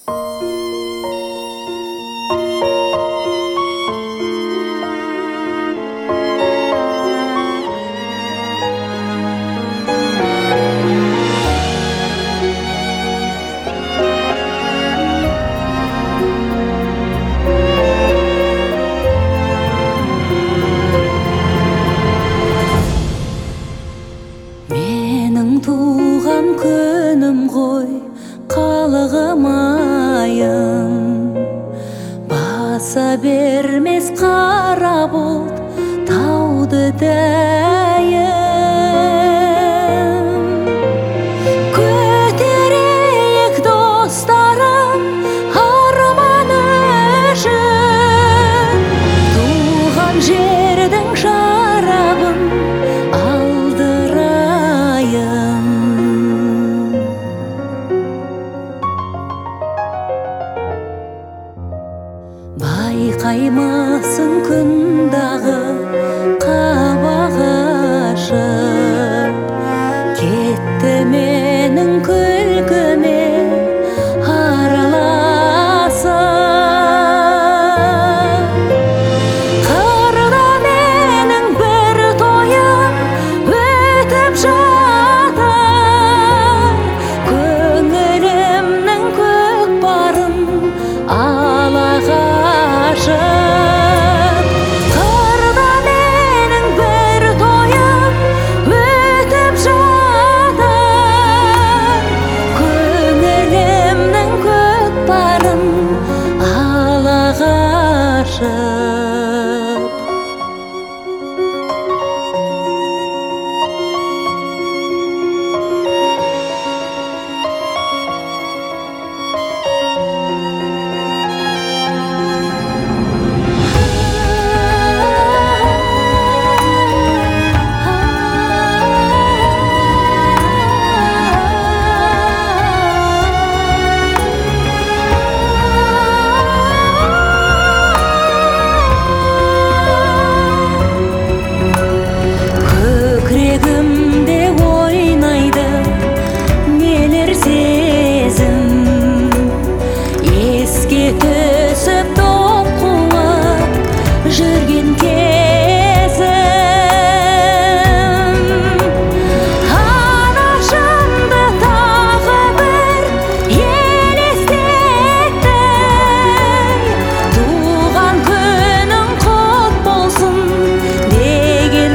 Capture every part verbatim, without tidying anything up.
Туған күнім ғой, қалығымайын, баса бермес қара бұлт тауды дәйім. Көтерейік достарым арман үшін, туған жердің шарабын байқаймысың күн дағы қабақ ашып, кетті менің күлкіме араласып. Қырда менің бір тойым өтіп жатыр, көңілімнің көкпарын ала қырда менің бір тойым өтіп жатыр, көңілімнің көкпарын ала қашып. Түсіп топ қуып жүрген кезім, анашымды тағы бір елестетті. Туған күнің құт болсын деген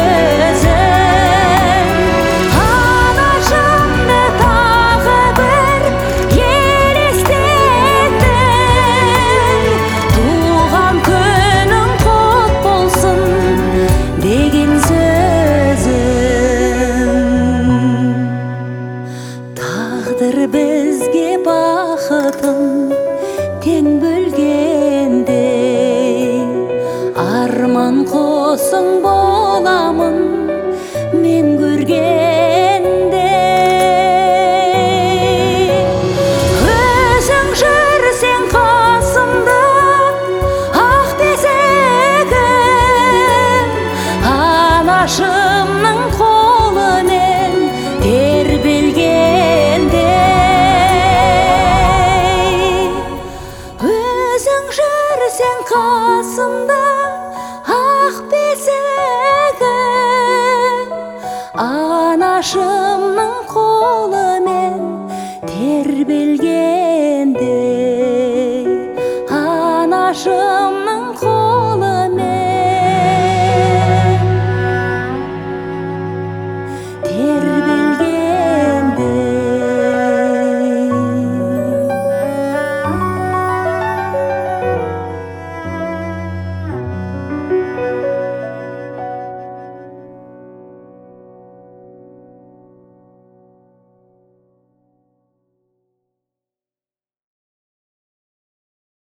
сөзім, анашымды тағы бір деген сөзім. Тағдыр бізге бақытын тең бөлгенде, арман қосың боламын мен көргенде. Өзің жүрсең қасымда ақ бесігім, анашымның қолымен тербелгенде. Өзің жүрсең қасымда ақ бесігім, анашымның қолымен тербелгенде. Анашым